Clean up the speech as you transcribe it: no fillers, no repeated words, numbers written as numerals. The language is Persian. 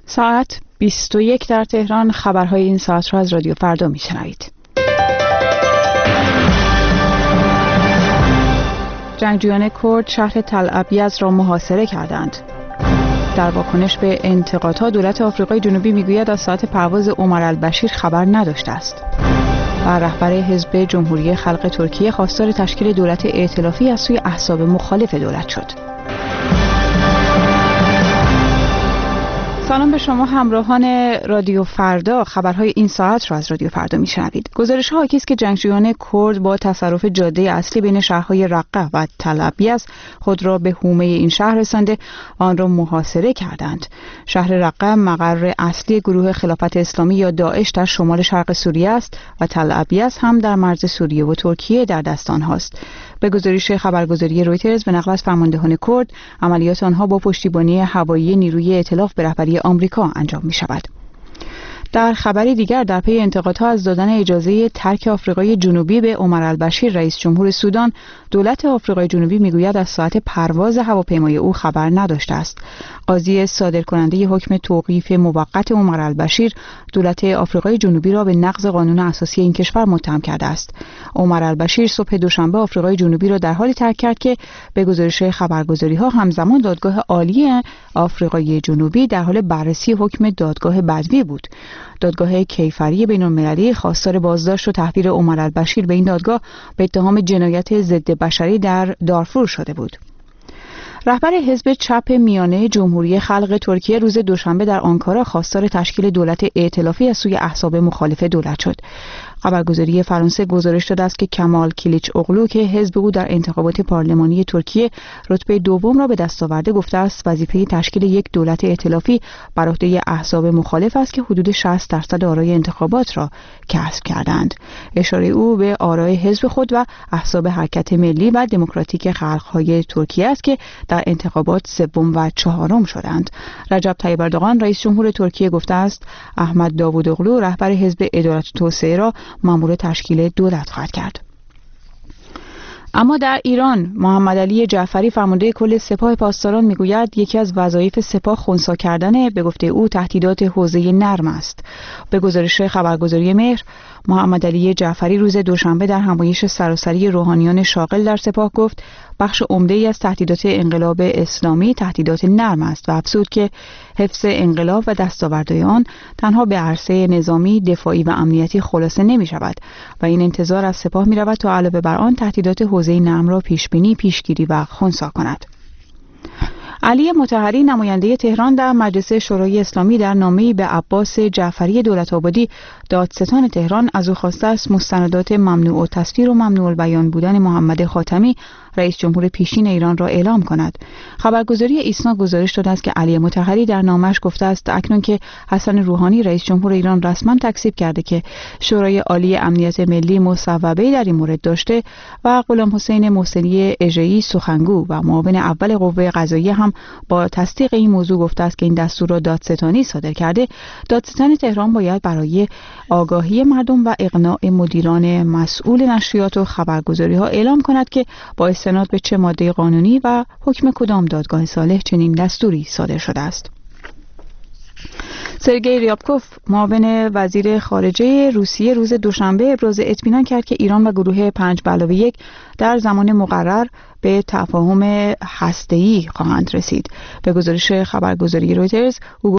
ساعت 21 در تهران. خبرهای این ساعت را از رادیو فردا میشنوید. جنگجویان کرد شهر تل ابیض را محاصره کردند. در واکنش به انتقادها دولت آفریقای جنوبی میگوید از ساعت پرواز عمر البشیر خبر نداشته است. و رهبر حزب جمهوری خلق ترکیه خواستار تشکیل دولت ائتلافی از سوی احزاب مخالف دولت شد. سلام به شما همراهان رادیو فردا. خبرهای این ساعت را از رادیو فردا میشنوید. گزارش‌ها حاکی است که جنگجویان کرد با تصرف جاده اصلی بین شهرهای رقه و تل ابیض خود را به حومه این شهر رسانده آن را محاصره کردند. شهر رقه مقر اصلی گروه خلافت اسلامی یا داعش در شمال شرق سوریه است و تل ابیض هم در مرز سوریه و ترکیه در دست آنهاست. به گزارش خبرگزاری رویترز به نقل از فرماندهان کرد، عملیات آنها با پشتیبانی هوایی نیروی ائتلاف به رهبری آمریکا انجام می شود. در خبری دیگر، در پی انتقادها از دادن اجازه ترک آفریقای جنوبی به عمر البشیر رئیس جمهور سودان، دولت آفریقای جنوبی میگوید از ساعت پرواز هواپیمای او خبر نداشته است. قاضی صادرکننده حکم توقیف موقت عمر البشیر دولت آفریقای جنوبی را به نقض قانون اساسی این کشور متهم کرده است. عمر البشیر صبح دوشنبه آفریقای جنوبی را در حالی ترک کرد که به گزارش خبرگزاری‌ها همزمان دادگاه عالی آفریقای جنوبی در حال بررسی حکم دادگاه بدوی بود. دادگاه کیفری بین‌المللی خواستار بازداشت و تحویل عمر البشیر به این دادگاه به اتهام جنایت ضد بشری در دارفور شده بود. رهبر حزب چپ میانه جمهوری خلق ترکیه روز دوشنبه در آنکارا خواستار تشکیل دولت ائتلافی از سوی احزاب مخالف دولت شد. خبرگزاری فرانسه گزارش داده است که کمال کلیچ اغلو که حزب او در انتخابات پارلمانی ترکیه رتبه دوم را به دست آورده، گفته است وظیفه تشکیل یک دولت ائتلافی بر عهده احزاب مخالف است که حدود 60% آرای انتخابات را کسب کردند. اشاره او به آرای حزب خود و احزاب حرکت ملی و دموکراتیک خلق‌های ترکیه است که در انتخابات سوم و چهارم شدند. رجب طیب اردوغان رئیس جمهور ترکیه گفته است احمد داوودوغلو رهبر حزب عدالت و توسعه را مأمور تشکیل دولت خواهد کرد. اما در ایران محمد علی جعفری فرمانده کل سپاه پاسداران میگوید یکی از وظایف سپاه خنثی کردن به گفته او تهدیدات حوزه نرم است. به گزارش خبرگزاری مهر، محمد علی جعفری روز دوشنبه در همایش سراسری روحانیان شاغل در سپاه گفت بخش عمده‌ای از تهدیدات انقلاب اسلامی تهدیدات نرم است و افزود که حفظ انقلاب و دستاوردهای آن تنها به عرصه نظامی، دفاعی و امنیتی خلاصه نمی شود و این انتظار از سپاه می رود تا علاوه بر آن تهدیدات حوزه نرم را پیشبینی، پیشگیری و خنثی کند. علی مطهری نماینده تهران در مجلس شورای اسلامی در نامه‌ای به عباس جعفری دولت‌آبادی دادستان تهران از او خواسته است مستندات ممنوع التصویر و ممنوع البیان بودن محمد خاتمی رئیس جمهور پیشین ایران را اعلام کند. خبرگزاری ایسنا گزارش داده است که علی مطهری در نامه‌اش گفته است اکنون که حسن روحانی رئیس جمهور ایران رسما تکذیب کرده که شورای عالی امنیت ملی مصوبه‌ای در این مورد داشته و غلام حسین محسنی اژه‌ای سخنگو و معاون اول قوه قضاییه هم با تصدیق این موضوع گفته است که این دستور را دادستانی صادر کرده، دادستان تهران باید برای آگاهی مردم و اقناع مدیران مسئول نشریات و خبرگزاری‌ها اعلام کند که با استناد به چه ماده قانونی و حکم کدام دادگاه صالح چنین دستوری صادر شده است. سرگئی ریابکوف معاون وزیر خارجه روسیه روز دوشنبه ابراز اطمینان کرد که ایران و گروه 5+1 در زمان مقرر به تفاهم هسته‌ای خواهند رسید. به گزارش خبرگزاری رویترز